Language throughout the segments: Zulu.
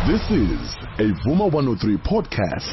This is a Vuma 103 podcast.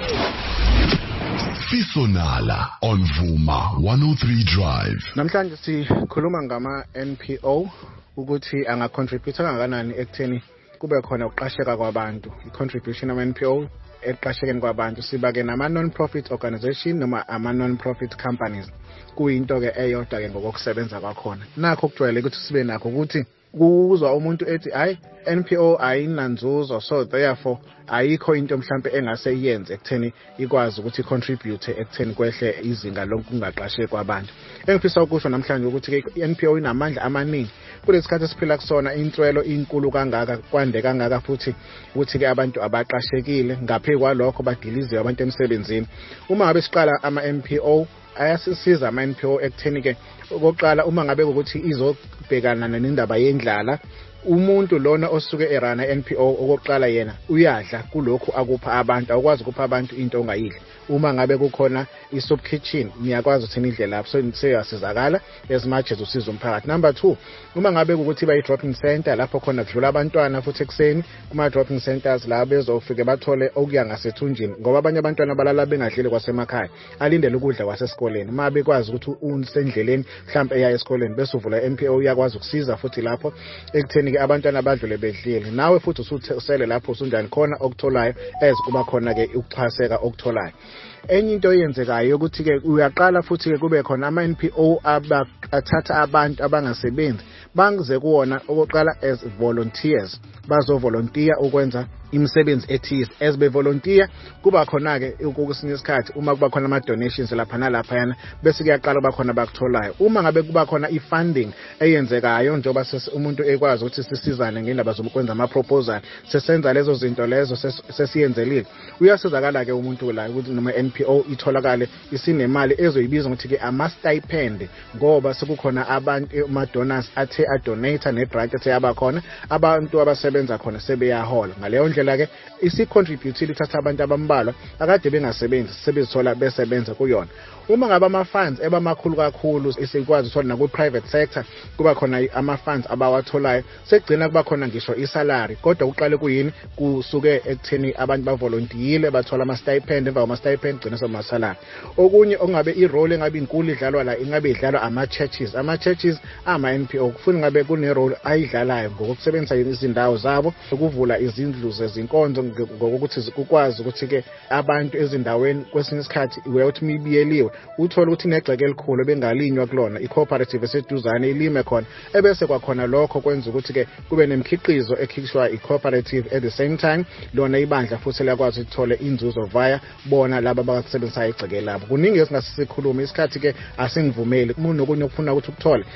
Fisonala on Vuma 103 Drive. Namhlanje sikhuluma ngama NPO ukuthi angacontribute kangakanani ekutheni kube khona ukuqasheka kwabantu. I-contribution of NPO ekuqashekeni kwabantu sibake nama non-profit organization noma ama non-profit companies. Kuyinto ke eyodwa ke ngokusebenza kwakhona. Nakho kujwayele ukuthi sibe nakho ukuthi kuzwa umuntu ethi hayi NPO ayinanzuzo, so therefore ayikho into mhlambe engase iyenze ekutheni ikwazi ukuthi contribute ekutheni kwehle izinga lokungaqasheki kwabantu. Engifisa ukusho namhlanje ukuthi ke NPO inamandla amaningi kulesikhathi esiphila kusona, intswelo inkulu kangaka, kwande kangaka futhi ukuthi ke abantu abaqashekile ngaphe kwalokho badiliziwe abantu emsebenzini. Uma ngabe siqala ama NPO ayasisiza ama NPO ekutheni ke okokuqala uma ngabe ukuthi izobhekana nendaba yendlala, umuntu lona osuke erana NPO okokuqala yena uyadla kulokhu akupha abantu, akwazi ukupha abantu into ongayidli. Uma ngabe kukhona i-soup kitchen niyakwazi ukuthi nidle lapho, so siyasizakala as much as usiza umphakathi. Number 2, uma ngabe ukuthi bayi-dropping center lapho khona kudlula abantwana futhi ekseni kuma-dropping centers la bezofike bathole okuya ngasethunjini, ngoba abanye abantwana balala bengadlile kwasemakhaya alindele ukudla kwasesikoleni. Uma bekwazi ukuthi usendleleni mhlawumbe eya esikoleni bese uvula NPO uyakwazi ukusiza futhi lapho ekutheni ke abantwana badlule bedlile, nawe futhi usele lapho usunjani khona okutholayo as kuba khona ke ukuxhaseka okutholayo. Enye into eyenzekayo ukuthi ke uyaqala futhi ke kube khona ama NPO abathatha abantu abangasebenzi bangize kuwona okokuqala as volunteers, bazo volunteer ukwenza imisebenzi ethize. As be volunteer kuba khona ke ukusinye isikhathi uma kuba khona ama donations lapha nalapha yana bese kuyaqala kuba khona bakutholayo. Uma ngabe kuba khona i-funding eyenzekayo njengoba umuntu ekwazi ukuthi sisizane ngendaba zokwenza ama proposal, sesenza lezo zinto lezo sesiyenzelile, uyasizakala ke umuntu la ukuthi noma NPO itholakale isinemali ezoyibiza ukuthi ke ama stipend, ngoba sekukhona abantu ama donors athe adonate ne-grant ethe yabakhona, abantu abasebenza khona sebeyahola. Ngaleyo ndlela ke isi-contribute ithatha abantu abambalwa akade bengasebenzi sebezithola besebenza kuyona. Uma ngabe ama-funds ebamakhulu kakhulu esikwazi uthola naku-private sector kuba khona ama-funds abawatholayo, sekugcina kuba khona ngisho isalary, kodwa kuqale kuyini kusuke ekutheni abantu bavolontiyile bathola ama-stipend, emva kwama-stipend gcina soma-salary. Okunye ongabe i-role engabe inkulu idlalwa la ingabe idlalwa ama-churches. Ama-churches ama-NPO kufanele ngabe kune-role ayidlalayo ngokusebenzisa izindawo zabo ukuvula izindlu zezinkonzo, ngokuthi kukwazi ukuthi ke abantu ezindaweni kwesinye isikhathi uyathi mibiyeliwe uthola ukuthi negxeke elikhulu bengalinywa kulona i-cooperative eseduzane ilime khona, ebese kwakhona lokho kwenza ukuthi ke kube nemikhiqizo ekhishwa i-cooperative at the same time lona ibandla futhi liyakwazi ukuthole inzuzo via bona laba abakusebenzisa igxeke labo. Kuningi esingasikhuluma isikhathi ke asingivumeli. Umuntu nokunye ukufuna ukuthi ukuthole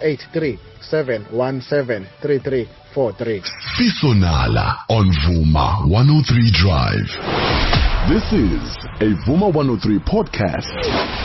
083 717 3343. Fisonala on Vuma 103 Drive. This is a Vuma 103 podcast.